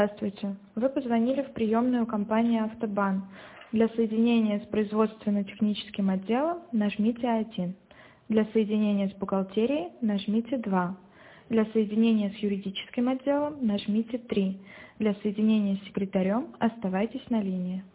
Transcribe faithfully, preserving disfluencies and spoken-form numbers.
Здравствуйте. Вы позвонили в приемную компании «Автобан». Для соединения с производственно-техническим отделом нажмите один. Для соединения с бухгалтерией нажмите два. Для соединения с юридическим отделом нажмите три. Для соединения с секретарем оставайтесь на линии.